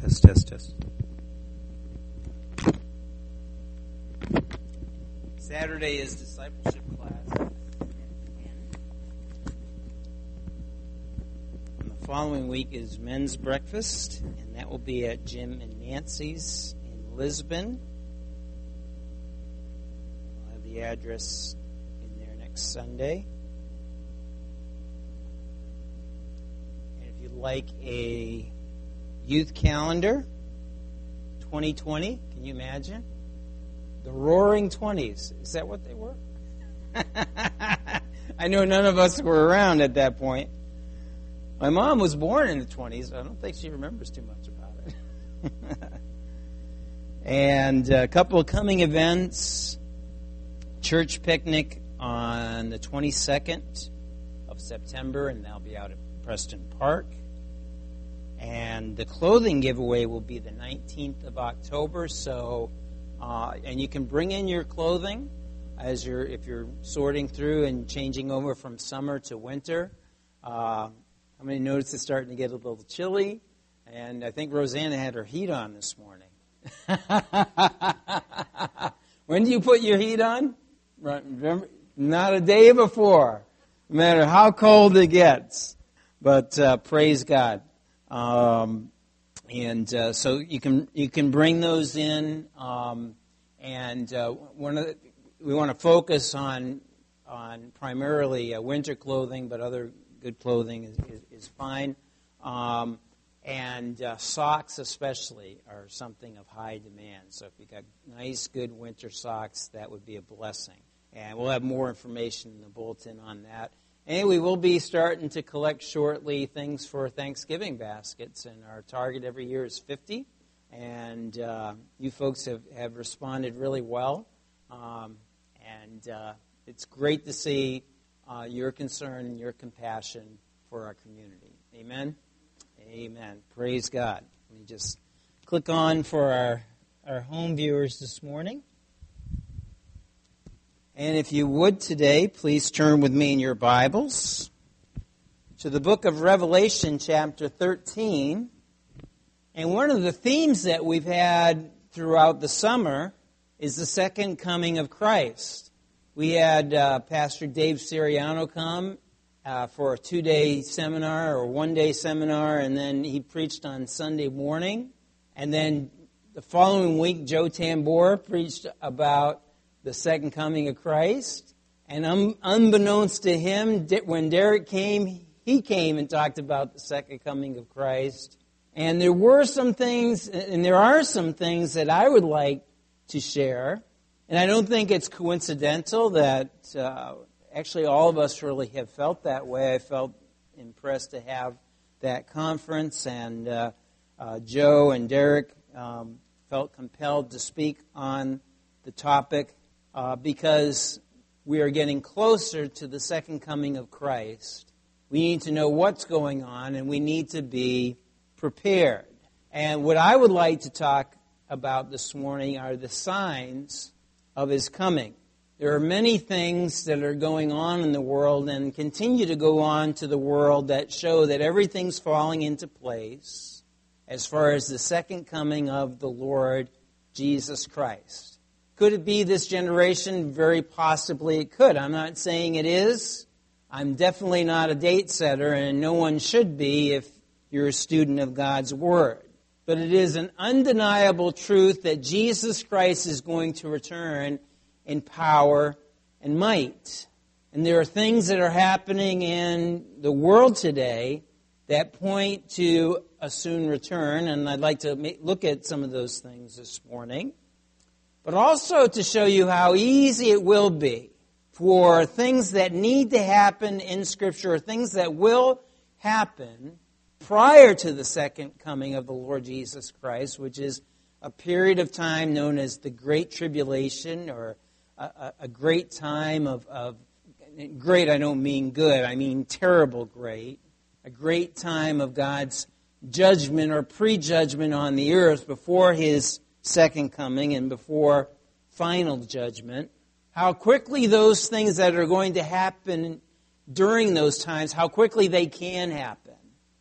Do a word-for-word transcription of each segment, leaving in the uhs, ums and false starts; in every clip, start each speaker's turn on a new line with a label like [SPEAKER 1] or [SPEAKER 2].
[SPEAKER 1] Test, test, test. Saturday is discipleship class. And the following week is men's breakfast, and that will be at Jim and Nancy's in Lisbon. I'll have the address in there next Sunday. And if you'd like a youth calendar, twenty twenty, can you imagine? The Roaring Twenties. Is that what they were? I know none of us were around at that point. My mom was born in the twenties. I don't think she remembers too much about it. And a couple of coming events. Church picnic on the twenty-second of September, and that'll be out at Preston Park. And the clothing giveaway will be the nineteenth of October. So, uh, and you can bring in your clothing as you're if you're sorting through and changing over from summer to winter. Uh, how many notice it's starting to get a little chilly? And I think Rosanna had her heat on this morning. When do you put your heat on? Remember, not a day before, no matter how cold it gets. But uh, praise God. Um, and uh, so you can you can bring those in, um, and uh, one of the, we want to focus on on primarily uh, winter clothing, but other good clothing is, is, is fine, um, and uh, socks especially are something of high demand. So if you got nice, good winter socks, that would be a blessing. And we'll have more information in the bulletin on that. And we will be starting to collect shortly things for Thanksgiving baskets, and our target every year is fifty. And uh, you folks have, have responded really well, um, and uh, it's great to see uh, your concern and your compassion for our community. Amen? Amen. Praise God. Let me just click on for our, our home viewers this morning. And if you would today, please turn with me in your Bibles to the book of Revelation, chapter thirteen. And one of the themes that we've had throughout the summer is the second coming of Christ. We had uh, Pastor Dave Siriano come uh, for a two-day seminar or one-day seminar, and then he preached on Sunday morning. And then the following week, Joe Tambor preached about the second coming of Christ. And un- unbeknownst to him, when Derek came, he came and talked about the second coming of Christ. And there were some things, and there are some things that I would like to share. And I don't think it's coincidental that uh, actually all of us really have felt that way. I felt impressed to have that conference, and uh, uh, Joe and Derek um, felt compelled to speak on the topic. Uh, because we are getting closer to the second coming of Christ. We need to know what's going on, and we need to be prepared. And what I would like to talk about this morning are the signs of His coming. There are many things that are going on in the world and continue to go on to the world that show that everything's falling into place as far as the second coming of the Lord Jesus Christ. Could it be this generation? Very possibly it could. I'm not saying it is. I'm definitely not a date setter, and no one should be if you're a student of God's Word. But it is an undeniable truth that Jesus Christ is going to return in power and might. And there are things that are happening in the world today that point to a soon return, and I'd like to look at some of those things this morning. But also to show you how easy it will be for things that need to happen in Scripture, or things that will happen prior to the second coming of the Lord Jesus Christ, which is a period of time known as the Great Tribulation, or a, a, a great time of, of, great I don't mean good, I mean terrible great, a great time of God's judgment or prejudgment on the earth before His second coming and before final judgment. How quickly those things that are going to happen during those times, how quickly they can happen.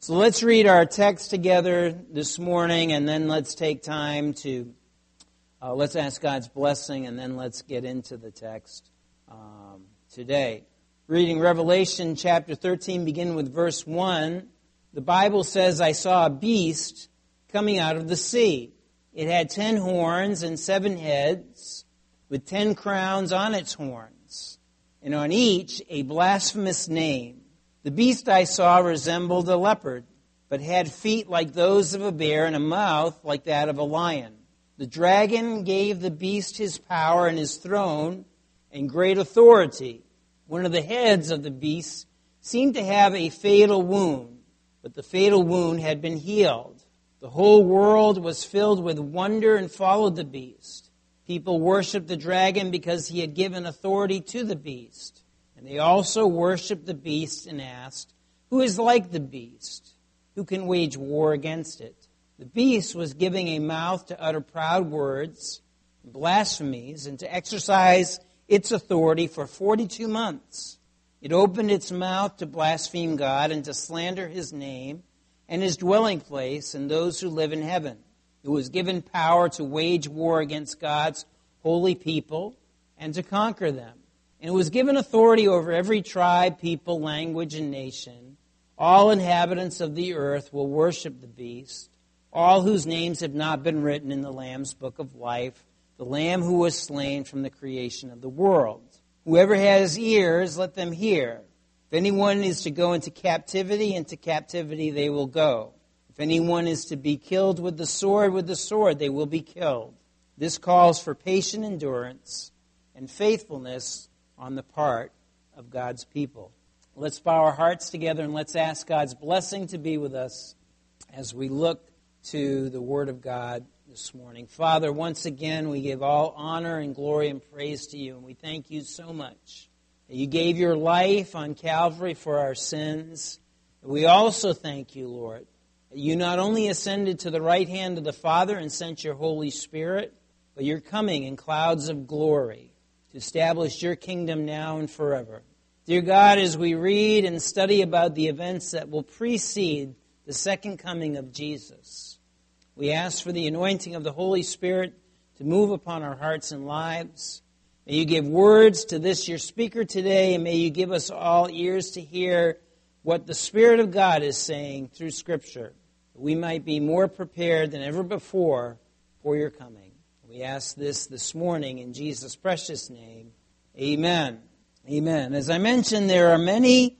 [SPEAKER 1] So let's read our text together this morning, and then let's take time to, uh, let's ask God's blessing, and then let's get into the text um, today. Reading Revelation chapter thirteen, begin with verse one. The Bible says, I saw a beast coming out of the sea. It had ten horns and seven heads, with ten crowns on its horns, and on each a blasphemous name. The beast I saw resembled a leopard, but had feet like those of a bear and a mouth like that of a lion. The dragon gave the beast his power and his throne and great authority. One of the heads of the beast seemed to have a fatal wound, but the fatal wound had been healed. The whole world was filled with wonder and followed the beast. People worshipped the dragon because he had given authority to the beast. And they also worshipped the beast and asked, who is like the beast? Who can wage war against it? The beast was giving a mouth to utter proud words, blasphemies, and to exercise its authority for forty-two months. It opened its mouth to blaspheme God and to slander his name and his dwelling place and those who live in heaven. It was given power to wage war against God's holy people and to conquer them. And it was given authority over every tribe, people, language, and nation. All inhabitants of the earth will worship the beast, all whose names have not been written in the Lamb's book of life, the Lamb who was slain from the creation of the world. Whoever has ears, let them hear. If anyone is to go into captivity, into captivity they will go. If anyone is to be killed with the sword, with the sword they will be killed. This calls for patient endurance and faithfulness on the part of God's people. Let's bow our hearts together and let's ask God's blessing to be with us as we look to the Word of God this morning. Father, once again, we give all honor and glory and praise to you, and we thank you so much that you gave your life on Calvary for our sins. We also thank you, Lord, that you not only ascended to the right hand of the Father and sent your Holy Spirit, but you're coming in clouds of glory to establish your kingdom now and forever. Dear God, as we read and study about the events that will precede the second coming of Jesus, we ask for the anointing of the Holy Spirit to move upon our hearts and lives. May you give words to this, your speaker today, and may you give us all ears to hear what the Spirit of God is saying through Scripture, that we might be more prepared than ever before for your coming. We ask this this morning in Jesus' precious name. Amen. Amen. As I mentioned, there are many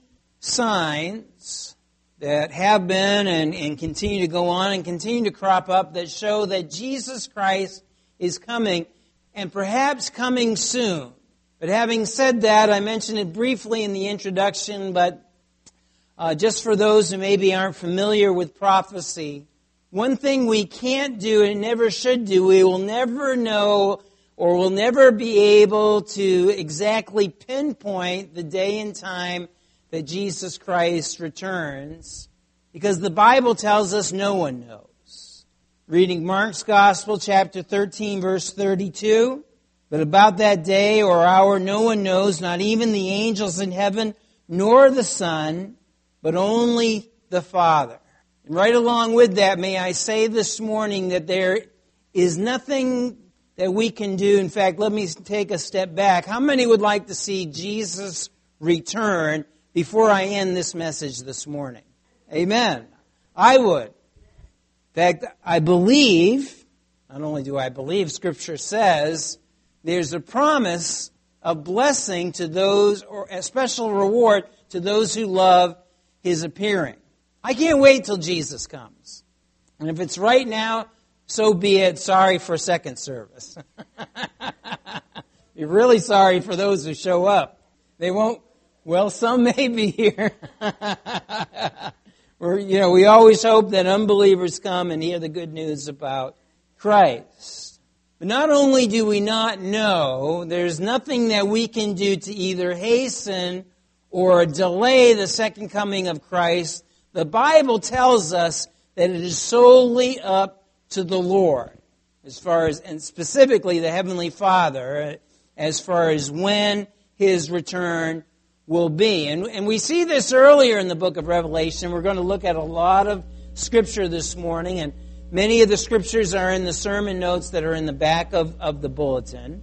[SPEAKER 1] signs that have been and, and continue to go on and continue to crop up that show that Jesus Christ is coming, and perhaps coming soon. But having said that, I mentioned it briefly in the introduction, but uh, just for those who maybe aren't familiar with prophecy, one thing we can't do and never should do, we will never know or will never be able to exactly pinpoint the day and time that Jesus Christ returns, because the Bible tells us no one knows. Reading Mark's Gospel, chapter thirteen, verse thirty-two, but about that day or hour no one knows, not even the angels in heaven, nor the Son, but only the Father. And right along with that, may I say this morning that there is nothing that we can do. In fact, let me take a step back. How many would like to see Jesus return before I end this message this morning? Amen. I would. In fact, I believe, not only do I believe, Scripture says there's a promise of blessing to those, or a special reward to those who love His appearing. I can't wait till Jesus comes. And if it's right now, so be it. Sorry for second service. You're really sorry for those who show up. They won't, well, some may be here. We're, you know, we always hope that unbelievers come and hear the good news about Christ. But not only do we not know, there's nothing that we can do to either hasten or delay the second coming of Christ. The Bible tells us that it is solely up to the Lord, as far as, and specifically the Heavenly Father, as far as when His return will be. And, and we see this earlier in the book of Revelation. We're going to look at a lot of Scripture this morning, and many of the Scriptures are in the sermon notes that are in the back of, of the bulletin.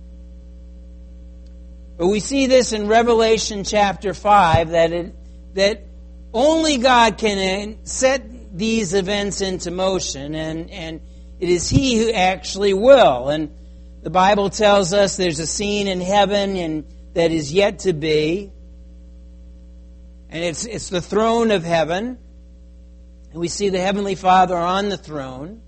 [SPEAKER 1] But we see this in Revelation chapter five, that it, that only God can set these events into motion, and, and it is He who actually will. And the Bible tells us there's a scene in heaven and that is yet to be. And it's it's the throne of heaven. And we see the Heavenly Father on the throne.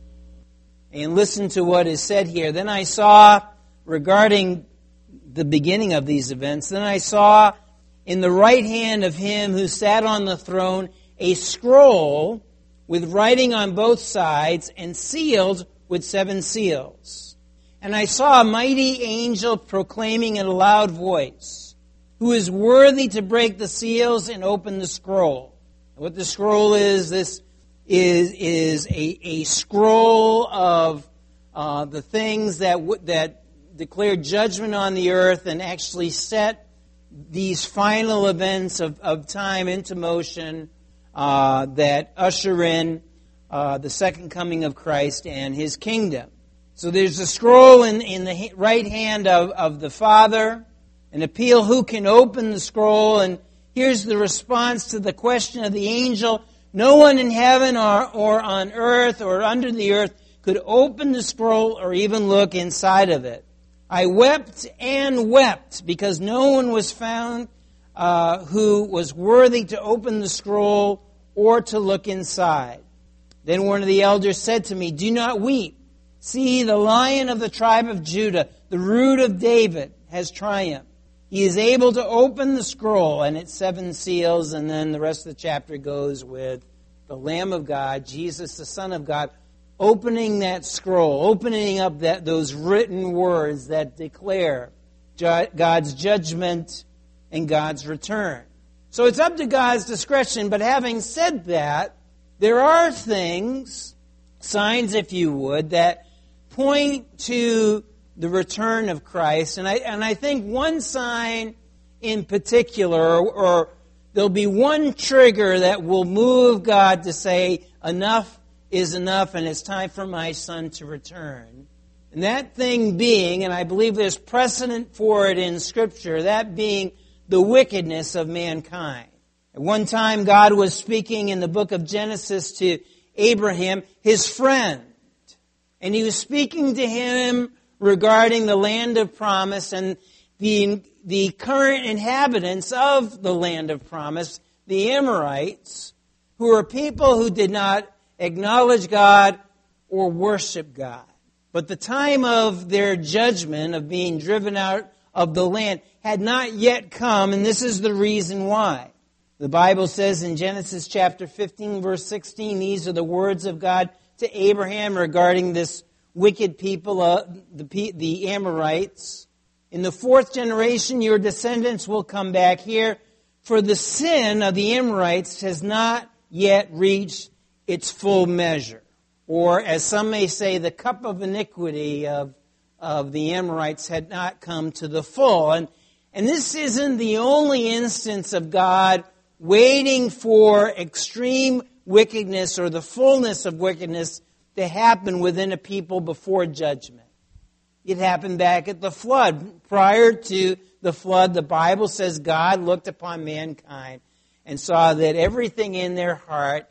[SPEAKER 1] And listen to what is said here. Then I saw, regarding the beginning of these events, then I saw in the right hand of Him who sat on the throne a scroll with writing on both sides and sealed with seven seals. And I saw a mighty angel proclaiming in a loud voice, who is worthy to break the seals and open the scroll. What the scroll is, this is, is a, a scroll of uh, the things that w- that declare judgment on the earth and actually set these final events of, of time into motion uh, that usher in uh, the second coming of Christ and His kingdom. So there's a scroll in, in the right hand of, of the Father, an appeal, who can open the scroll? And here's the response to the question of the angel. No one in heaven or, or on earth or under the earth could open the scroll or even look inside of it. I wept and wept because no one was found uh, who was worthy to open the scroll or to look inside. Then one of the elders said to me, do not weep. See, the Lion of the tribe of Judah, the Root of David, has triumphed. He is able to open the scroll and its seven seals, and then the rest of the chapter goes with the Lamb of God, Jesus, the Son of God, opening that scroll, opening up that those written words that declare ju- God's judgment and God's return. So it's up to God's discretion, but having said that, there are things, signs if you would, that point to the return of Christ. And I and I think one sign in particular, or, or there'll be one trigger that will move God to say, enough is enough and it's time for my Son to return. And that thing being, and I believe there's precedent for it in Scripture, that being the wickedness of mankind. At one time, God was speaking in the book of Genesis to Abraham, his friend. And He was speaking to him regarding the land of promise and the, the current inhabitants of the land of promise, the Amorites, who are people who did not acknowledge God or worship God. But the time of their judgment, of being driven out of the land, had not yet come, and this is the reason why. The Bible says in Genesis chapter fifteen, verse sixteen, these are the words of God to Abraham regarding this wicked people, uh, the, the Amorites. In the fourth generation, your descendants will come back here, for the sin of the Amorites has not yet reached its full measure. Or, as some may say, the cup of iniquity of, of the Amorites had not come to the full. And, and this isn't the only instance of God waiting for extreme wickedness or the fullness of wickedness to happen within a people before judgment. It happened back at the flood. Prior to the flood, the Bible says God looked upon mankind and saw that everything in their heart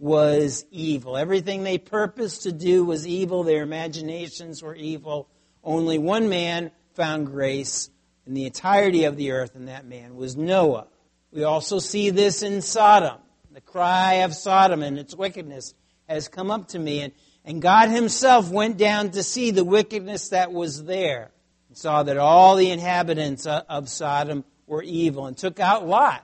[SPEAKER 1] was evil. Everything they purposed to do was evil. Their imaginations were evil. Only one man found grace in the entirety of the earth, and that man was Noah. We also see this in Sodom. The cry of Sodom and its wickedness has come up to me. And, and God Himself went down to see the wickedness that was there. And saw that all the inhabitants of Sodom were evil. And took out Lot.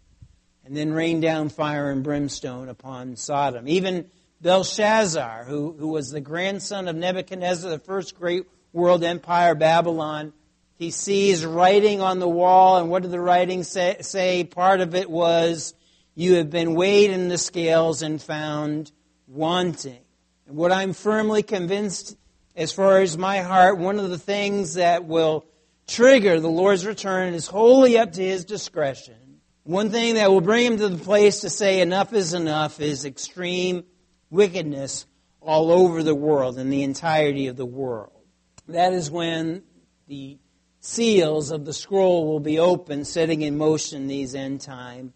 [SPEAKER 1] And then rained down fire and brimstone upon Sodom. Even Belshazzar, who, who was the grandson of Nebuchadnezzar, the first great world empire, Babylon, he sees writing on the wall, and what did the writing say? say? Part of it was, you have been weighed in the scales and found wanting. And what I'm firmly convinced, as far as my heart, one of the things that will trigger the Lord's return is wholly up to His discretion. One thing that will bring Him to the place to say enough is enough is extreme wickedness all over the world, in the entirety of the world. That is when the seals of the scroll will be opened, setting in motion these end-time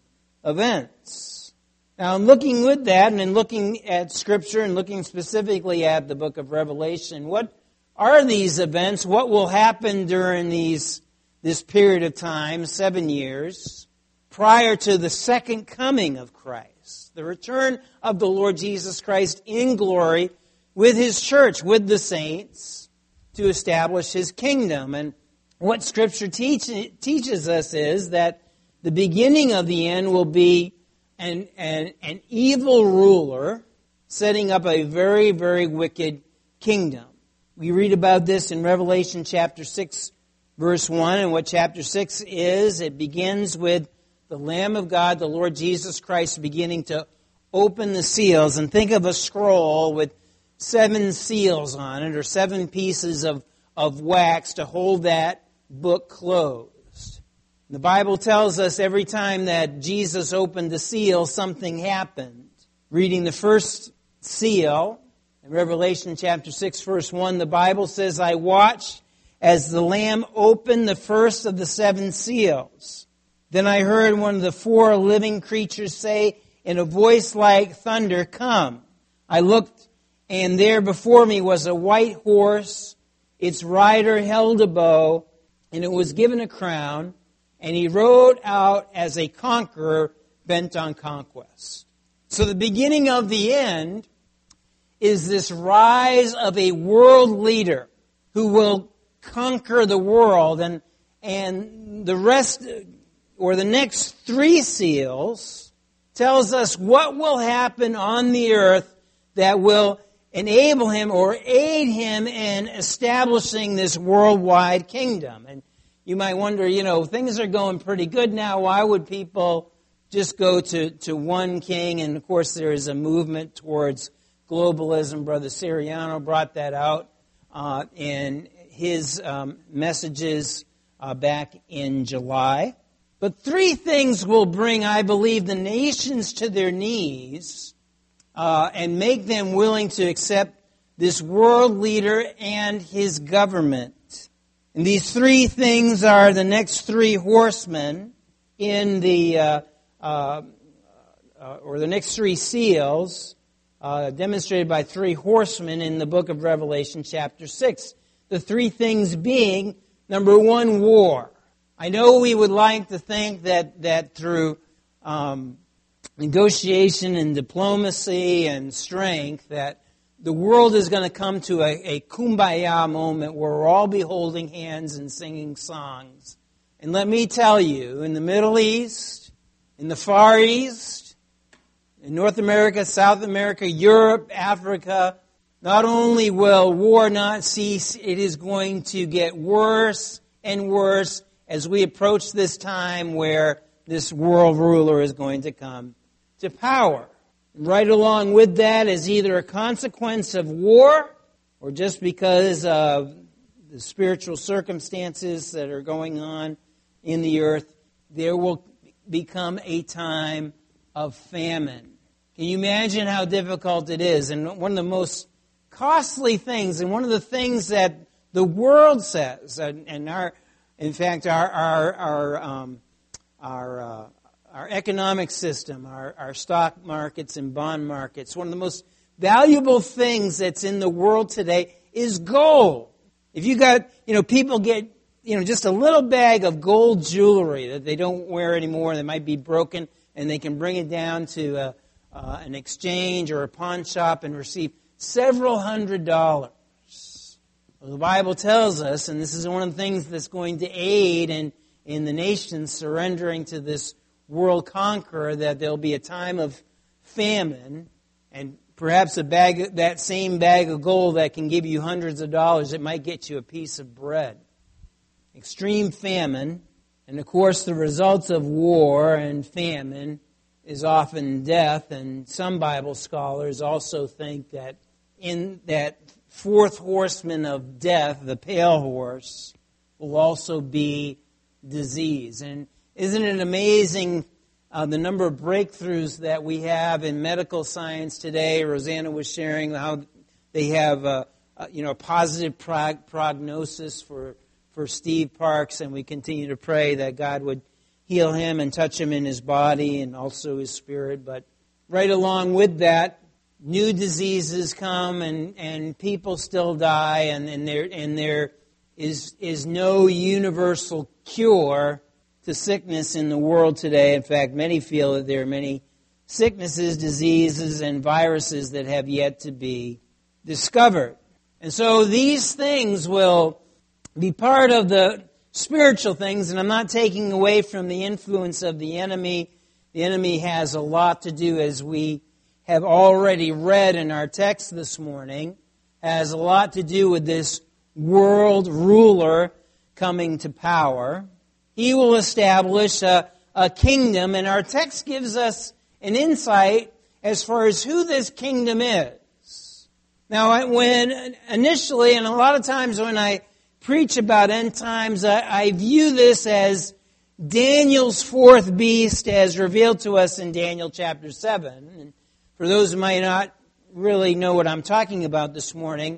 [SPEAKER 1] events. Now, in looking with that, and in looking at Scripture, and looking specifically at the book of Revelation, what are these events? What will happen during these this period of time, seven years, prior to the second coming of Christ, the return of the Lord Jesus Christ in glory with His church, with the saints, to establish His kingdom? And what Scripture teach, teaches us is that the beginning of the end will be an, an, an evil ruler setting up a very, very wicked kingdom. We read about this in Revelation chapter six, verse one, and what chapter six is, it begins with the Lamb of God, the Lord Jesus Christ, beginning to open the seals. And think of a scroll with seven seals on it, or seven pieces of, of wax to hold that book closed. The Bible tells us every time that Jesus opened the seal, something happened. Reading the first seal, in Revelation chapter six, verse one, the Bible says, I watched as the Lamb opened the first of the seven seals. Then I heard one of the four living creatures say in a voice like thunder, Come. I looked, and there before me was a white horse. Its rider held a bow, and it was given a crown, and he rode out as a conqueror bent on conquest. So the beginning of the end is this rise of a world leader who will conquer the world, and and the rest, or the next three seals, tells us what will happen on the earth that will enable him or aid him in establishing this worldwide kingdom. And you might wonder, you know, things are going pretty good now. Why would people just go to, to one king? And of course there is a movement towards globalism. Brother Siriano brought that out uh, in his um, messages uh, back in July. But three things will bring, I believe, the nations to their knees uh, and make them willing to accept this world leader and his government. And these three things are the next three horsemen in the, uh, uh, uh, or the next three seals, uh, demonstrated by three horsemen in the book of Revelation chapter six. The three things being, number one, war. I know we would like to think that, that through um, negotiation and diplomacy and strength that the world is going to come to a, a kumbaya moment where we'll all be holding hands and singing songs. And let me tell you, in the Middle East, in the Far East, in North America, South America, Europe, Africa, not only will war not cease, it is going to get worse and worse as we approach this time where this world ruler is going to come to power. Right along with that is either a consequence of war or just because of the spiritual circumstances that are going on in the earth, there will become a time of famine. Can you imagine how difficult it is? And one of the most costly things, and one of the things that the world says, and, and our, in fact, our our our um, our uh, our economic system, our, our stock markets and bond markets, one of the most valuable things that's in the world today is gold. If you got, you know, people get, you know, just a little bag of gold jewelry that they don't wear anymore, that might be broken, and they can bring it down to a, uh, an exchange or a pawn shop and receive several hundred dollars. Well, the Bible tells us, and this is one of the things that's going to aid in, in the nations surrendering to this world conqueror, that there'll be a time of famine, and perhaps a bag, that same bag of gold that can give you hundreds of dollars, it might get you a piece of bread. Extreme famine, and of course the results of war and famine is often death, and some Bible scholars also think that in that fourth horseman of death, the pale horse, will also be disease. And isn't it amazing uh, the number of breakthroughs that we have in medical science today? Rosanna was sharing how they have a, a you know a positive prog- prognosis for for Steve Parks, and we continue to pray that God would heal him and touch him in his body and also his spirit. But right along with that, new diseases come, and, and people still die, and, and there and there is is no universal cure to sickness in the world today. In fact, many feel that there are many sicknesses, diseases, and viruses that have yet to be discovered. And so these things will be part of the spiritual things, and I'm not taking away from the influence of the enemy. The enemy has a lot to do, as we have already read in our text this morning, has a lot to do with this world ruler coming to power. He will establish a, a kingdom, and our text gives us an insight as far as who this kingdom is. Now, when initially, and a lot of times when I preach about end times, I, I view this as Daniel's fourth beast as revealed to us in Daniel chapter seven. And for those who might not really know what I'm talking about this morning,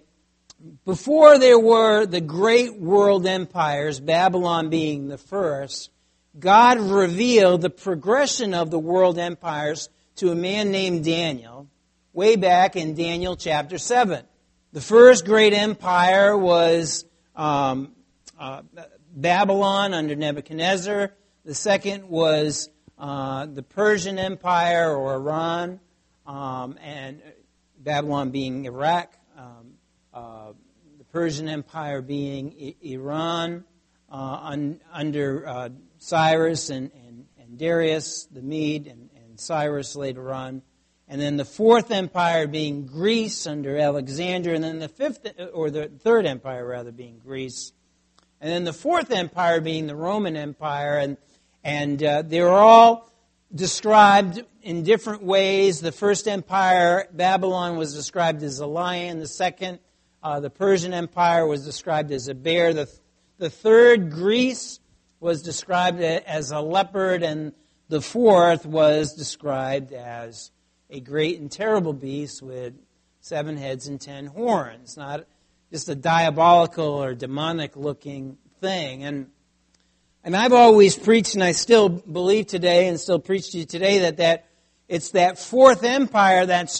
[SPEAKER 1] before there were the great world empires, Babylon being the first, God revealed the progression of the world empires to a man named Daniel way back in Daniel chapter seven. The first great empire was um, uh, Babylon under Nebuchadnezzar. The second was uh, the Persian Empire, or Iran, um, and Babylon being Iraq, um, uh, the Persian Empire being I- Iran uh, un- under uh, Cyrus and, and, and Darius the Mede, and, and Cyrus later on. And then the fourth empire being Greece under Alexander, and then the fifth, or the third empire rather, being Greece. And then the fourth empire being the Roman Empire, and and uh, they're all described in different ways. The first empire, Babylon, was described as a lion. The second, uh, the Persian Empire, was described as a bear. The the third, Greece, was described as a leopard, and the fourth was described as a great and terrible beast with seven heads and ten horns. Not just a diabolical or demonic-looking thing. And and I've always preached, and I still believe today, and still preach to you today, that, that it's that fourth empire that's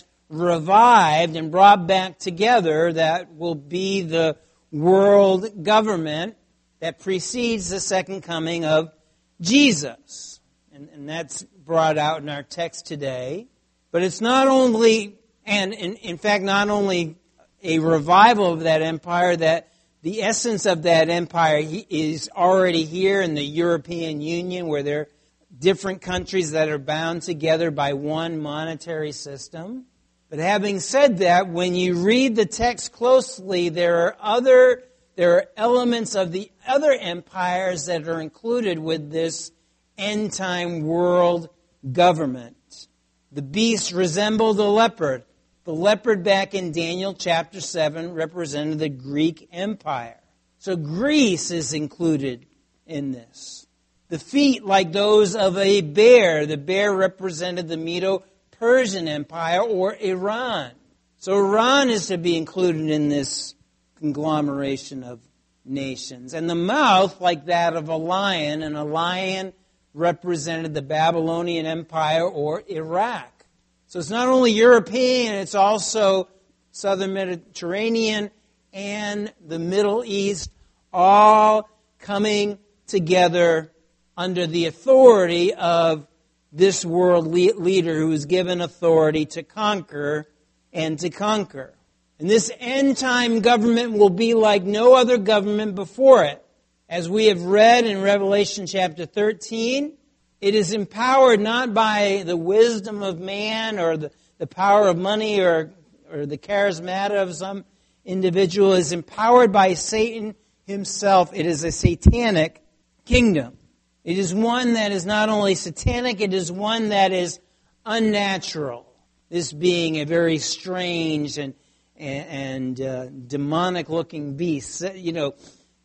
[SPEAKER 1] revived and brought back together that will be the world government that precedes the second coming of Jesus. And, and that's brought out in our text today. But it's not only, and in, in fact, not only a revival of that empire, that the essence of that empire is already here in the European Union, where there are different countries that are bound together by one monetary system. But having said that, when you read the text closely, there are other, there are elements of the other empires that are included with this end-time world government. The beast resembled a leopard. The leopard back in Daniel chapter seven represented the Greek Empire. So Greece is included in this. The feet like those of a bear. The bear represented the Medo-Persian Empire, or Iran. So Iran is to be included in this conglomeration of nations. And the mouth like that of a lion, and a lion represented the Babylonian Empire, or Iraq. So it's not only European, it's also Southern Mediterranean and the Middle East, all coming together under the authority of this world leader who is given authority to conquer and to conquer. And this end-time government will be like no other government before it. As we have read in Revelation chapter thirteen, it is empowered not by the wisdom of man or the, the power of money or, or the charismata of some individual. It is empowered by Satan himself. It is a satanic kingdom. It is one that is not only satanic, it is one that is unnatural. This being a very strange and, and, and uh, demonic-looking beast. You know,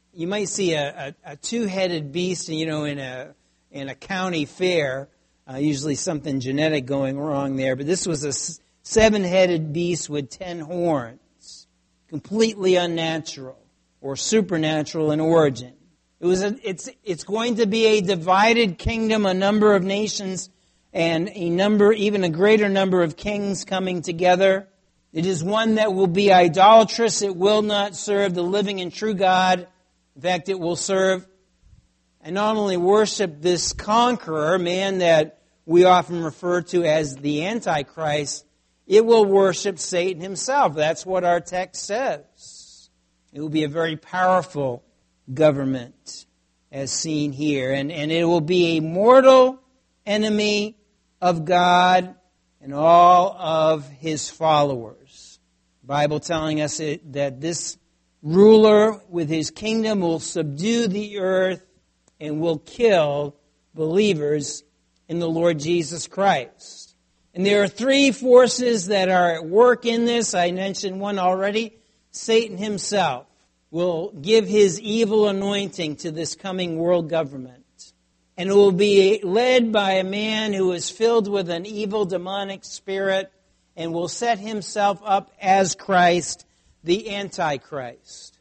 [SPEAKER 1] you might see a, a, a two-headed beast, you know, in a in a county fair. Uh, usually something genetic going wrong there, but this was a seven-headed beast with ten horns, completely unnatural or supernatural in origin. It was a, it's it's going to be a divided kingdom, a number of nations, and a number, even a greater number of kings coming together. It is one that will be idolatrous. It will not serve the living and true God. In fact, it will serve and not only worship this conqueror, man that we often refer to as the Antichrist, it will worship Satan himself. That's what our text says. It will be a very powerful government as seen here. And, and it will be a mortal enemy of God and all of his followers. The Bible telling us it, that this ruler with his kingdom will subdue the earth and will kill believers in the Lord Jesus Christ. And there are three forces that are at work in this. I mentioned one already. Satan himself will give his evil anointing to this coming world government. And it will be led by a man who is filled with an evil demonic spirit and will set himself up as Christ, the Antichrist.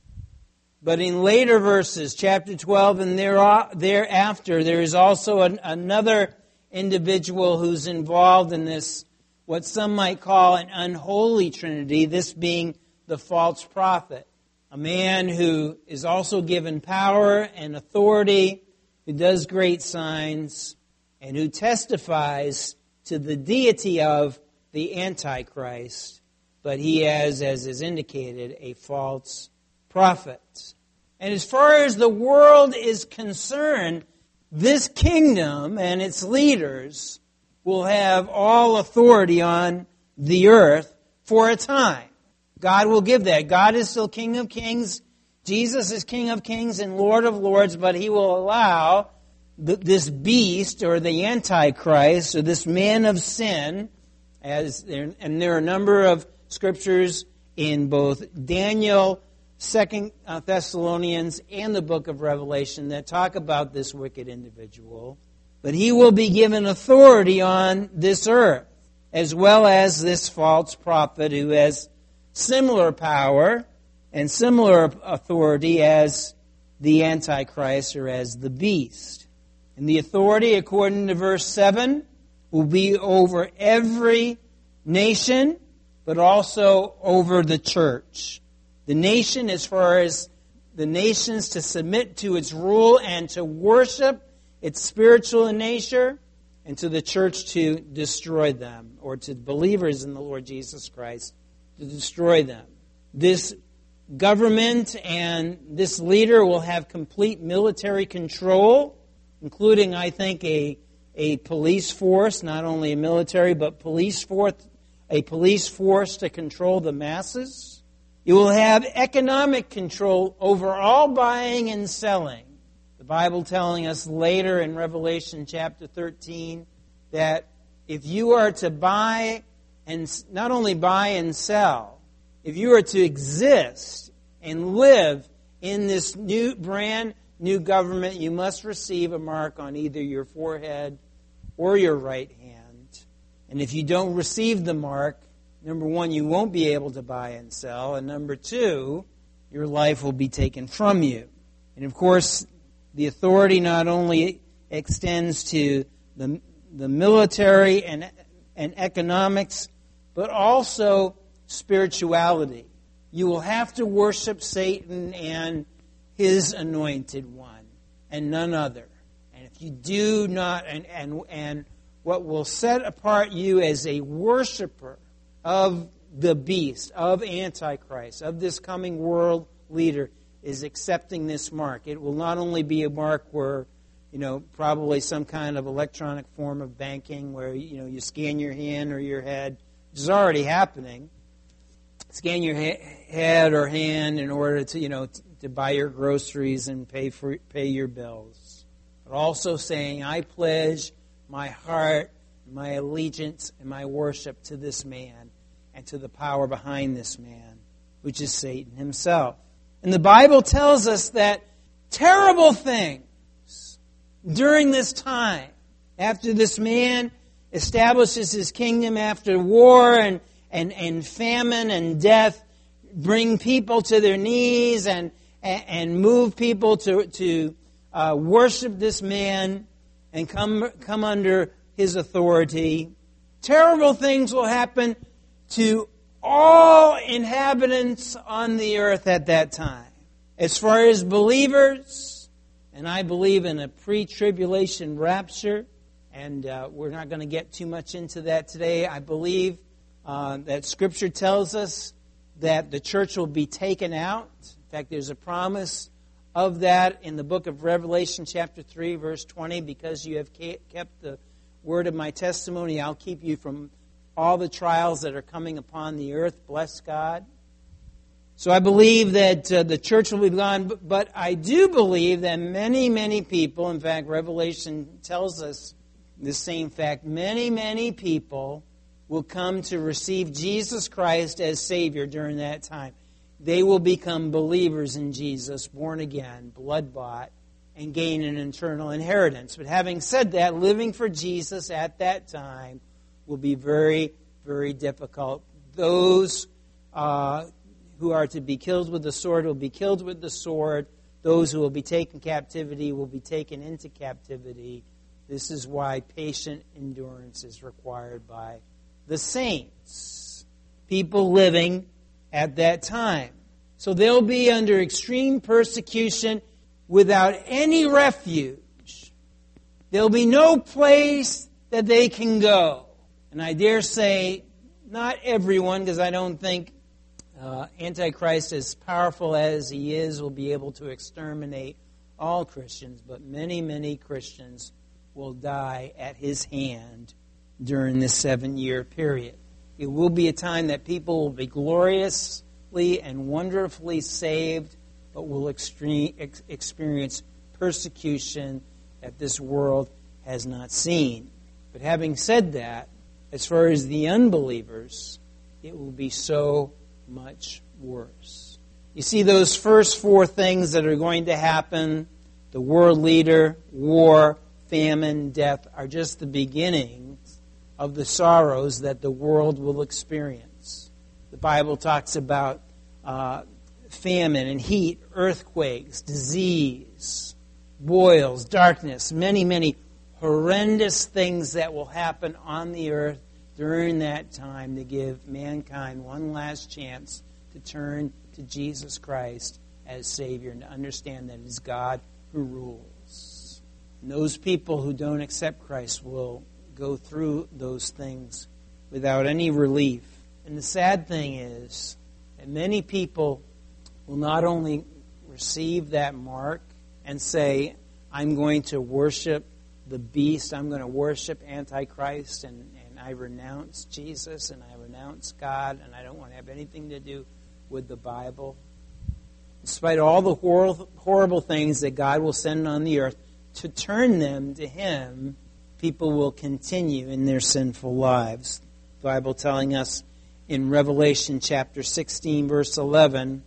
[SPEAKER 1] But in later verses, chapter twelve and thereafter, there is also an, another individual who's involved in this, what some might call an unholy trinity, this being the false prophet. A man who is also given power and authority, who does great signs, and who testifies to the deity of the Antichrist. But he is, as is indicated, a false prophet. And as far as the world is concerned, this kingdom and its leaders will have all authority on the earth for a time. God will give that. God is still King of Kings. Jesus is King of Kings and Lord of Lords, but he will allow this beast or the Antichrist or this man of sin, as there, and there are a number of scriptures in both Daniel, Second Thessalonians, and the book of Revelation that talk about this wicked individual. But he will be given authority on this earth, as well as this false prophet who has similar power and similar authority as the Antichrist or as the beast. And the authority, according to verse seven, will be over every nation, but also over the church. The nation, as far as the nations to submit to its rule and to worship its spiritual in nature, and to the church to destroy them, or to believers in the Lord Jesus Christ to destroy them. This government and this leader will have complete military control, including, I think, a, a police force, not only a military, but police force, a police force to control the masses. You will have economic control over all buying and selling. The Bible telling us later in Revelation chapter thirteen that if you are to buy and not only buy and sell, if you are to exist and live in this new brand new government, you must receive a mark on either your forehead or your right hand. And if you don't receive the mark, number one, you won't be able to buy and sell. And number two, your life will be taken from you. And of course, the authority not only extends to the, the military and, and economics, but also spirituality. You will have to worship Satan and his anointed one, and none other. And if you do not, and, and, and what will set apart you as a worshiper of the beast, of Antichrist, of this coming world leader, is accepting this mark. It will not only be a mark where, you know, probably some kind of electronic form of banking where, you know, you scan your hand or your head, which is already happening. Scan your ha- head or hand in order to, you know, t- to buy your groceries and pay for pay your bills. But also saying, I pledge my heart, my allegiance, and my worship to this man and to the power behind this man, which is Satan himself. And the Bible tells us that terrible things during this time, after this man establishes his kingdom, after war and, and, and famine and death bring people to their knees and, and, and move people to, to uh, worship this man and come, come under his authority, terrible things will happen to all inhabitants on the earth at that time. As far as believers, and I believe in a pre-tribulation rapture, and uh, we're not going to get too much into that today. I believe uh, that Scripture tells us that the church will be taken out. In fact, there's a promise of that in the book of Revelation chapter three, verse twenty. Because you have kept the word of my testimony, I'll keep you from all the trials that are coming upon the earth. Bless God. So I believe that uh, the church will be gone, but I do believe that many, many people, in fact, Revelation tells us the same fact, many, many people will come to receive Jesus Christ as Savior during that time. They will become believers in Jesus, born again, blood-bought, and gain an eternal inheritance. But having said that, living for Jesus at that time will be very, very difficult. Those uh, who are to be killed with the sword will be killed with the sword. Those who will be taken captivity will be taken into captivity. This is why patient endurance is required by the saints, people living at that time. So they'll be under extreme persecution without any refuge. There'll be no place that they can go. And I dare say, not everyone, because I don't think uh, Antichrist, as powerful as he is, will be able to exterminate all Christians, but many, many Christians will die at his hand during this seven-year period. It will be a time that people will be gloriously and wonderfully saved, but will extreme, ex- experience persecution that this world has not seen. But having said that, as far as the unbelievers, it will be so much worse. You see, those first four things that are going to happen, the world leader, war, famine, death, are just the beginnings of the sorrows that the world will experience. The Bible talks about uh, famine and heat, earthquakes, disease, boils, darkness, many, many horrendous things that will happen on the earth during that time to give mankind one last chance to turn to Jesus Christ as Savior and to understand that it is God who rules. And those people who don't accept Christ will go through those things without any relief. And the sad thing is that many people will not only receive that mark and say, I'm going to worship the beast, I'm going to worship Antichrist, and, and I renounce Jesus, and I renounce God, and I don't want to have anything to do with the Bible. Despite all the hor- horrible things that God will send on the earth to turn them to Him, people will continue in their sinful lives. The Bible telling us in Revelation chapter sixteen, verse eleven,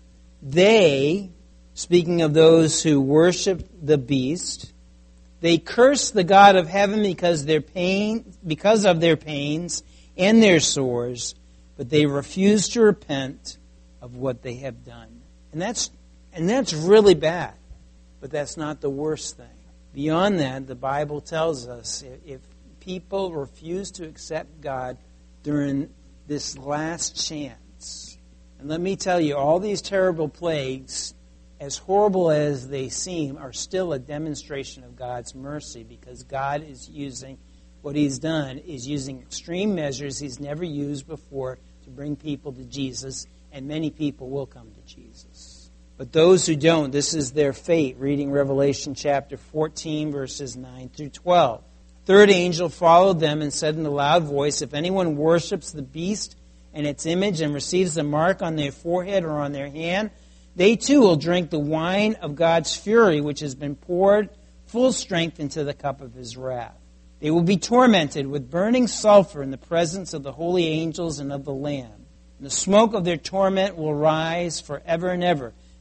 [SPEAKER 1] they, speaking of those who worship the beast, they curse the God of heaven because their pain, because of their pains and their sores, but they refuse to repent of what they have done. And that's and that's really bad. But that's not the worst thing. Beyond that, the Bible tells us if people refuse to accept God during this last chance, and let me tell you, all these terrible plagues, as horrible as they seem, are still a demonstration of God's mercy, because God is using, what He's done is using extreme measures He's never used before to bring people to Jesus, and many people will come to Jesus. But those who don't, this is their fate. Reading Revelation chapter fourteen, verses nine through twelve. Third angel followed them and said in a loud voice, if anyone worships the beast and its image and receives the mark on their forehead or on their hand, they too will drink the wine of God's fury, which has been poured full strength into the cup of His wrath. They will be tormented with burning sulfur in the presence of the holy angels and of the Lamb. And the smoke of their torment will rise forever and ever.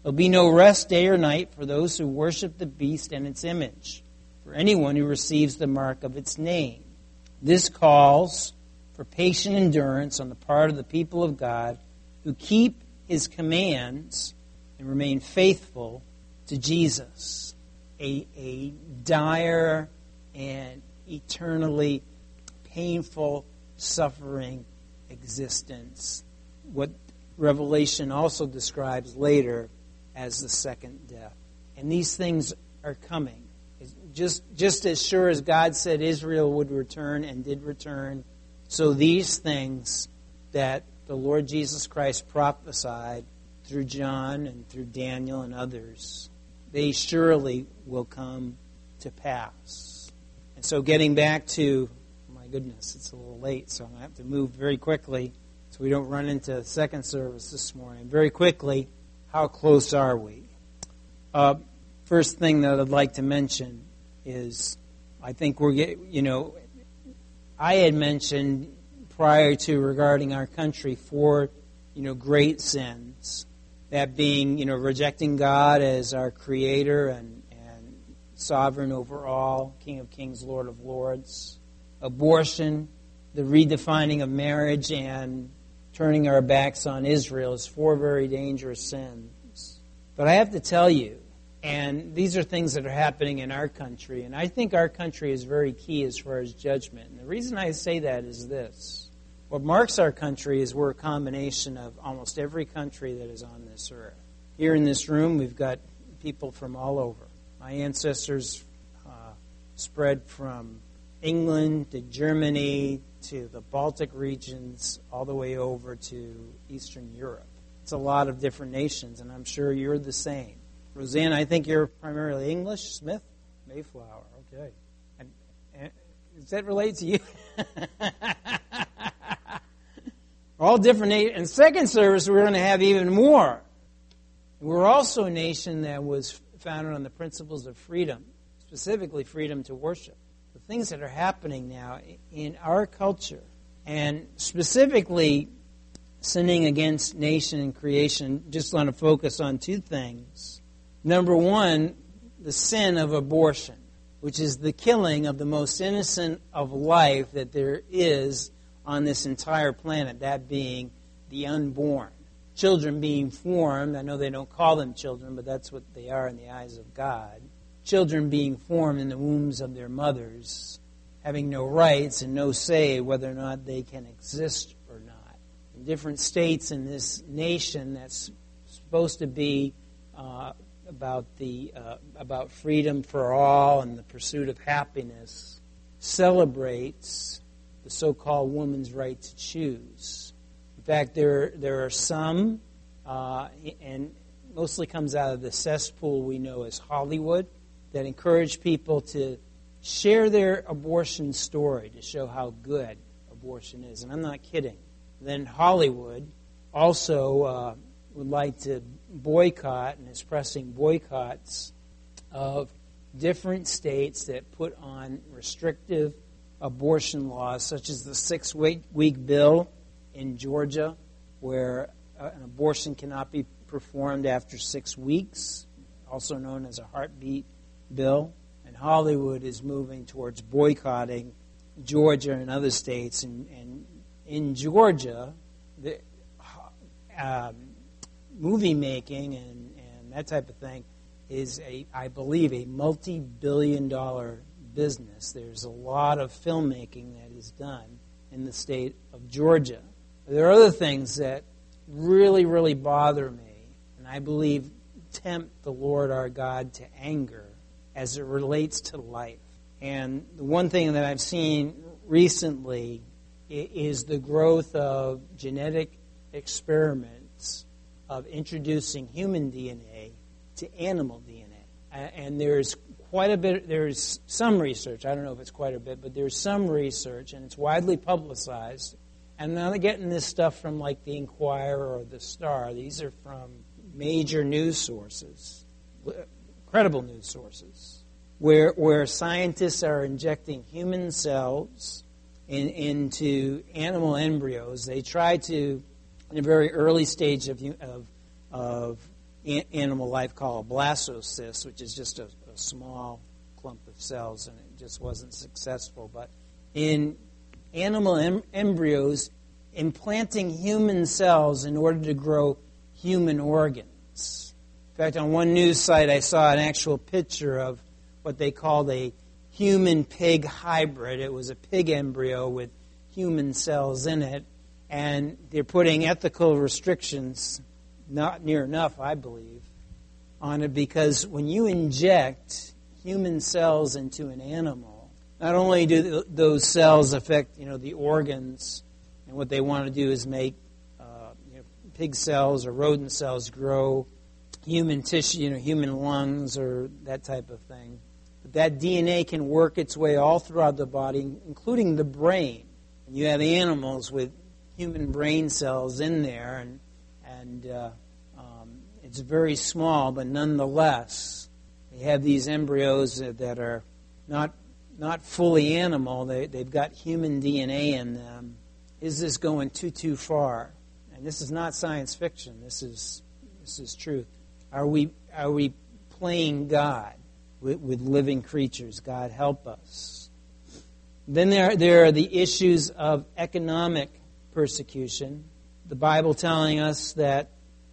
[SPEAKER 1] There'll be no rest day or night for those who worship the beast and its image, for anyone who receives the mark of its name. This calls for patient endurance on the part of the people of God who keep his commands and remain faithful to Jesus. A, a dire and eternally painful, suffering existence. What Revelation also describes later as the second death. And these things are coming. Just, just as sure as God said Israel would return and did return, so these things that the Lord Jesus Christ prophesied through John and through Daniel and others, they surely will come to pass. And so getting back to, oh my goodness, it's a little late, so I'm going to have to move very quickly so we don't run into second service this morning. Very quickly, how close are we? Uh, first thing that I'd like to mention is, I think we're getting, you know, I had mentioned prior to regarding our country four, you know, great sins. That being, you know, rejecting God as our creator and, and sovereign over all, King of kings, Lord of lords. Abortion, the redefining of marriage, and turning our backs on Israel is four very dangerous sins. But I have to tell you, and these are things that are happening in our country, and I think our country is very key as far as judgment. And the reason I say that is this. What marks our country is we're a combination of almost every country that is on this earth. Here in this room, we've got people from all over. My ancestors uh, spread from England to Germany to the Baltic regions, all the way over to Eastern Europe. It's a lot of different nations, and I'm sure you're the same. Roseanne, I think you're primarily English. Smith? Mayflower, okay. And, and does that relate to you? All different nations. In second service, we're going to have even more. We're also a nation that was founded on the principles of freedom, specifically freedom to worship. The things that are happening now in our culture, and specifically sinning against nation and creation, just want to focus on two things. Number one, the sin of abortion, which is the killing of the most innocent of life that there is on this entire planet, that being the unborn. Children being formed, I know they don't call them children, but that's what they are in the eyes of God. Children being formed in the wombs of their mothers, having no rights and no say whether or not they can exist or not. In different states in this nation that's supposed to be uh, about the uh, about freedom for all and the pursuit of happiness, celebrates the so-called woman's right to choose. In fact, there there are some, uh, and mostly comes out of the cesspool we know as Hollywood, that encourage people to share their abortion story to show how good abortion is. And I'm not kidding. Then Hollywood also uh, would like to boycott and is pressing boycotts of different states that put on restrictive abortion laws, such as the six-week bill in Georgia, where an abortion cannot be performed after six weeks, also known as a heartbeat bill. And Hollywood is moving towards boycotting Georgia and other states. And, and in Georgia, the um, movie making and, and that type of thing is, a, I believe, a multi-billion dollar business. There's a lot of filmmaking that is done in the state of Georgia. There are other things that really, really bother me, and I believe tempt the Lord our God to anger as it relates to life. And the one thing that I've seen recently is the growth of genetic experiments of introducing human D N A to animal D N A. And there's quite a bit, there's some research, I don't know if it's quite a bit, but there's some research, and it's widely publicized. And I'm not getting this stuff from like the Inquirer or the Star. These are from major news sources, credible news sources, where where scientists are injecting human cells in, into animal embryos. They try to, in a very early stage of of, of animal life called a blastocyst, which is just a, a small clump of cells, and it just wasn't successful. But in animal em- embryos, implanting human cells in order to grow human organs. In fact, on one news site, I saw an actual picture of what they called a human-pig hybrid. It was a pig embryo with human cells in it, and they're putting ethical restrictions, not near enough, I believe, on it, because when you inject human cells into an animal, not only do th- those cells affect, you know, the organs, and what they want to do is make uh, you know, pig cells or rodent cells grow human tissue, you know, human lungs or that type of thing. But that D N A can work its way all throughout the body, including the brain. And you have animals with human brain cells in there, and and uh, um, it's very small, but nonetheless, they have these embryos that are not not fully animal. They they've got human D N A in them. Is this going too too far? And this is not science fiction. This is this is truth. Are we are we playing God with, with living creatures? God help us. Then there there are the issues of economic persecution. The Bible telling us that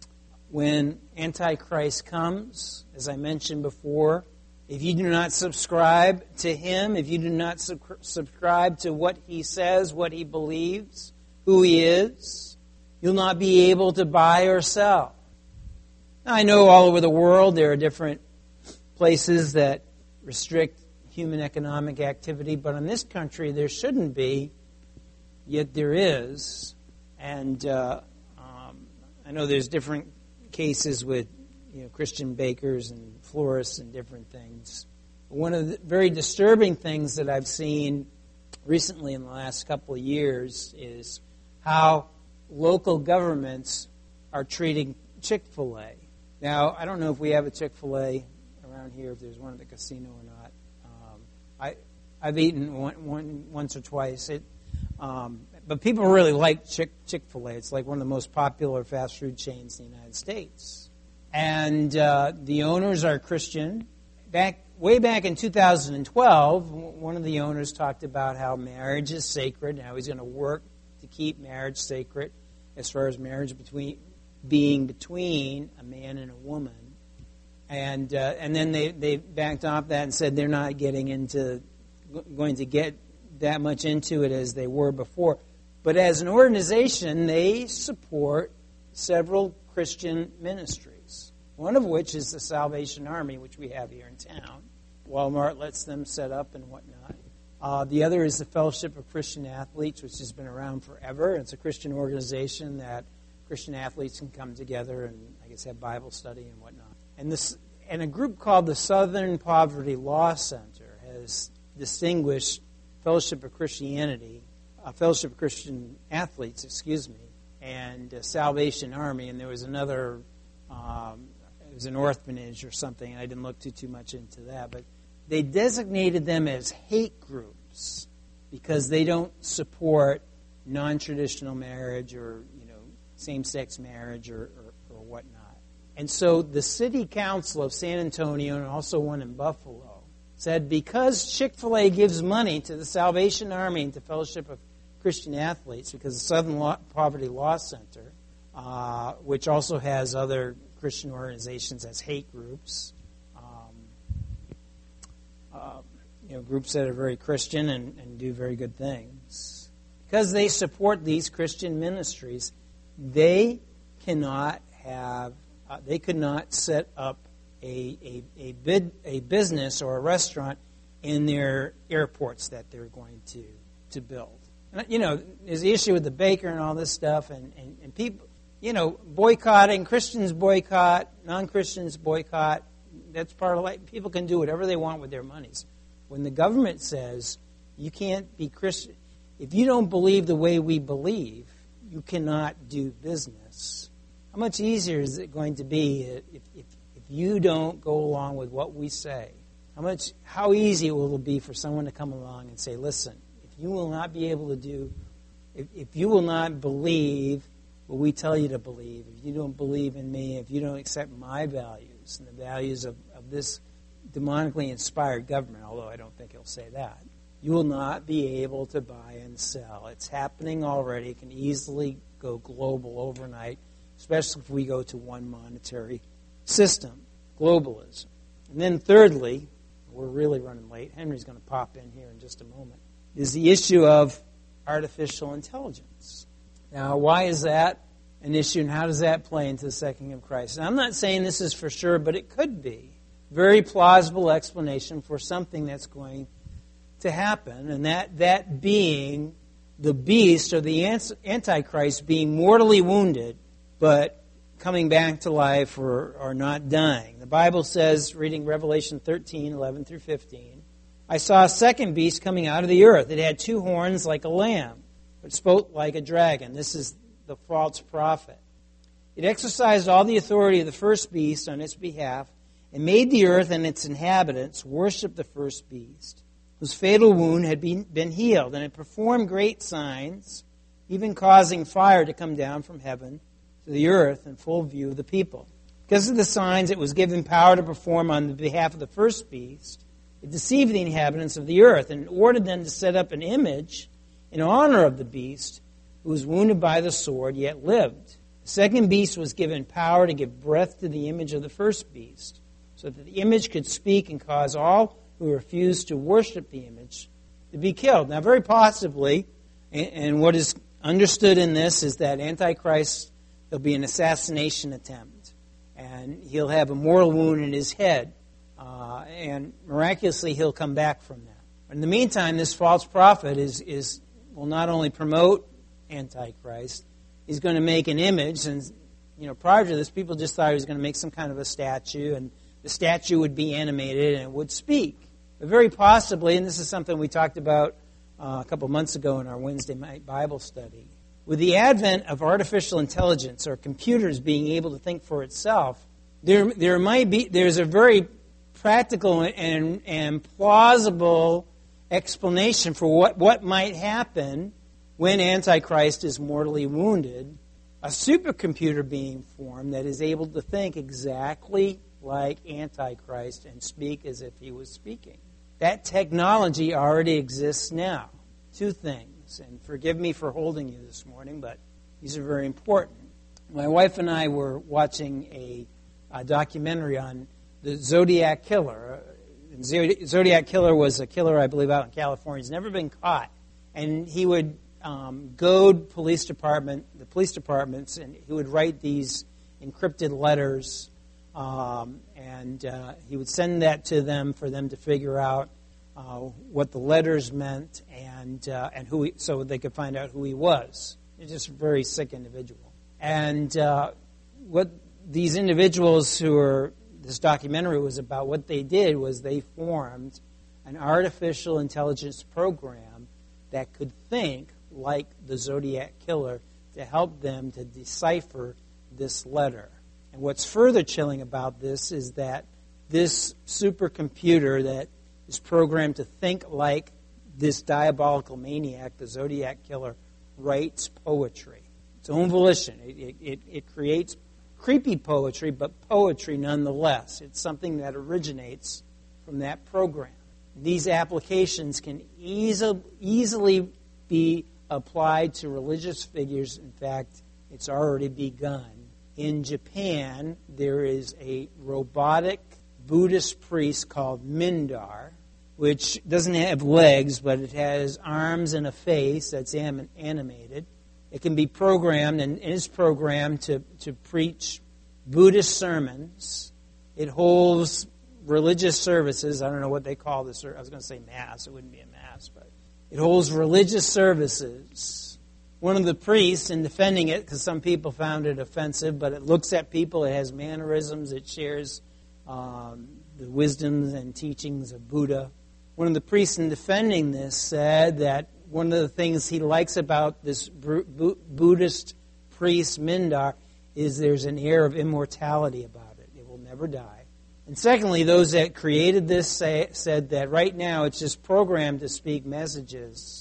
[SPEAKER 1] when Antichrist comes, as I mentioned before, if you do not subscribe to him, if you do not sub- subscribe to what he says, what he believes, who he is, you'll not be able to buy or sell. Now, I know all over the world there are different places that restrict human economic activity, but in this country there shouldn't be, yet there is. And uh, um, I know there's different cases with you know, Christian bakers and florists and different things. One of the very disturbing things that I've seen recently in the last couple of years is how local governments are treating Chick-fil-A. Now, I don't know if we have a Chick-fil-A around here, if there's one at the casino or not. Um, I, I've eaten one, one once or twice. It, um, but people really like Chick, Chick-fil-A. It's like one of the most popular fast food chains in the United States. And uh, the owners are Christian. Back way back in two thousand twelve, one of the owners talked about how marriage is sacred and how he's going to work to keep marriage sacred as far as marriage between being between a man and a woman. And uh, and then they, they backed off that and said they're not getting into going to get that much into it as they were before. But as an organization, they support several Christian ministries, one of which is the Salvation Army, which we have here in town. Walmart lets them set up and whatnot. Uh, the other is the Fellowship of Christian Athletes, which has been around forever. It's a Christian organization that Christian athletes can come together and, I guess, have Bible study and whatnot. And this, and a group called the Southern Poverty Law Center has distinguished Fellowship of Christianity, uh, Fellowship of Christian Athletes, excuse me, and uh, Salvation Army. And there was another, um, it was an orphanage or something, and I didn't look too, too much into that. But they designated them as hate groups because they don't support non-traditional marriage or, you know, same-sex marriage or, or, or whatnot. And so the city council of San Antonio and also one in Buffalo said because Chick-fil-A gives money to the Salvation Army and to Fellowship of Christian Athletes, because the Southern Law, Poverty Law Center, uh, which also has other Christian organizations as hate groups, um, uh, you know, groups that are very Christian and, and do very good things. Because they support these Christian ministries, they cannot have, uh, they could not set up a a a, bid, a business or a restaurant in their airports that they're going to to build. And, you know, there's the issue with the baker and all this stuff, and, and, and people, you know, boycotting. Christians boycott, non-Christians boycott. That's part of life. People can do whatever they want with their monies. When the government says you can't be Christian, if you don't believe the way we believe, you cannot do business. How much easier is it going to be if, if, if you don't go along with what we say? How much, how easy will it be for someone to come along and say, listen, if you will not be able to do, if, if you will not believe what we tell you to believe, if you don't believe in me, if you don't accept my values and the values of, of this demonically inspired government, although I don't think he'll say that, you will not be able to buy and sell. It's happening already. It can easily go global overnight, especially if we go to one monetary system, globalism. And then thirdly, we're really running late. Henry's going to pop in here in just a moment, is the issue of artificial intelligence. Now, why is that an issue, and how does that play into the second coming of Christ? And I'm not saying this is for sure, but it could be. Very plausible explanation for something that's going to happen, and that, that being the beast or the Antichrist being mortally wounded, but coming back to life or, or not dying. The Bible says, reading Revelation thirteen, eleven through fifteen, I saw a second beast coming out of the earth. It had two horns like a lamb, but spoke like a dragon. This is the false prophet. It exercised all the authority of the first beast on its behalf and made the earth and its inhabitants worship the first beast, whose fatal wound had been, been healed, and it performed great signs, even causing fire to come down from heaven to the earth in full view of the people. Because of the signs it was given power to perform on the behalf of the first beast, it deceived the inhabitants of the earth and ordered them to set up an image in honor of the beast who was wounded by the sword yet lived. The second beast was given power to give breath to the image of the first beast, so that the image could speak and cause all who refused to worship the image to be killed. Now, very possibly, and what is understood in this is that Antichrist, there'll be an assassination attempt, and he'll have a mortal wound in his head, uh, and miraculously he'll come back from that. But in the meantime, this false prophet is, is will not only promote Antichrist, he's going to make an image, and you know, prior to this, people just thought he was going to make some kind of a statue, and the statue would be animated and it would speak. But very possibly, and this is something we talked about uh, a couple months ago in our Wednesday night Bible study, with the advent of artificial intelligence or computers being able to think for itself, there there might be there's a very practical and and plausible explanation for what, what might happen when Antichrist is mortally wounded. A supercomputer being formed that is able to think exactly like Antichrist and speak as if he was speaking. That technology already exists now. Two things, and forgive me for holding you this morning, but these are very important. My wife and I were watching a, a documentary on the Zodiac Killer. Zodiac Killer was a killer, I believe, out in California. He's never been caught. And he would um, goad police department, the police departments, and he would write these encrypted letters, um, and uh, he would send that to them for them to figure out uh, what the letters meant, and uh, and who he, so they could find out who he was. He's just a very sick individual. And uh, what these individuals who were this documentary was about, what they did was they formed an artificial intelligence program that could think like the Zodiac Killer to help them to decipher this letter. And what's further chilling about this is that this supercomputer that is programmed to think like this diabolical maniac, the Zodiac Killer, writes poetry. Its own volition. It, it, it creates creepy poetry, but poetry nonetheless. It's something that originates from that program. These applications can easily, easily be applied to religious figures. In fact, it's already begun. In Japan, there is a robotic Buddhist priest called Mindar, which doesn't have legs, but it has arms and a face that's animated. It can be programmed and is programmed to, to preach Buddhist sermons. It holds religious services. I don't know what they call this. I was going to say mass. It wouldn't be a mass, but it holds religious services. One of the priests, in defending it, because some people found it offensive, but it looks at people, it has mannerisms, it shares um, the wisdoms and teachings of Buddha. One of the priests, in defending this, said that one of the things he likes about this Buddhist priest, Mindar, is there's an air of immortality about it. It will never die. And secondly, those that created this say, said that right now it's just programmed to speak messages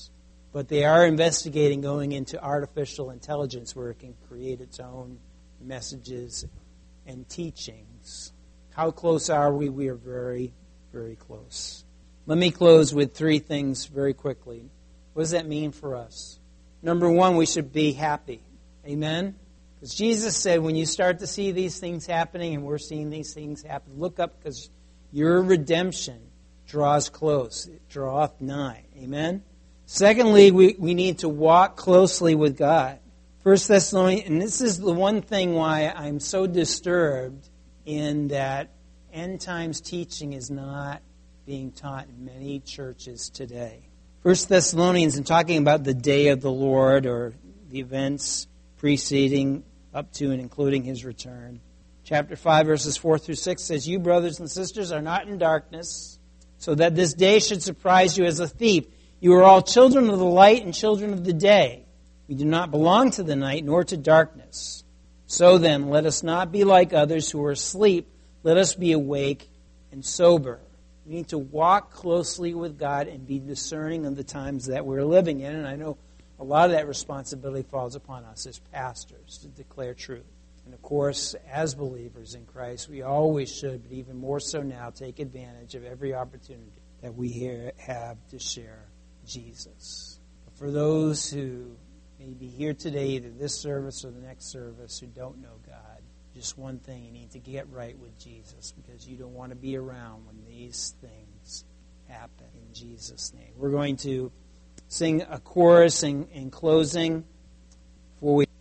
[SPEAKER 1] But they are investigating going into artificial intelligence where it can create its own messages and teachings. How close are we? We are very, very close. Let me close with three things very quickly. What does that mean for us? Number one, we should be happy. Amen? Because Jesus said when you start to see these things happening, and we're seeing these things happen, look up because your redemption draws close. It draweth nigh. Amen? Secondly, we, we need to walk closely with God. First Thessalonians, and this is the one thing why I'm so disturbed in that end times teaching is not being taught in many churches today. First Thessalonians, in talking about the day of the Lord or the events preceding up to and including His return. Chapter five, verses four through six says, You, brothers and sisters, are not in darkness, so that this day should surprise you as a thief. You are all children of the light and children of the day. We do not belong to the night nor to darkness. So then, let us not be like others who are asleep. Let us be awake and sober. We need to walk closely with God and be discerning of the times that we're living in. And I know a lot of that responsibility falls upon us as pastors to declare truth. And of course, as believers in Christ, we always should, but even more so now, take advantage of every opportunity that we here have to share Jesus. But for those who may be here today, either this service or the next service, who don't know God, just one thing, you need to get right with Jesus because you don't want to be around when these things happen in Jesus' name. We're going to sing a chorus in, in closing before we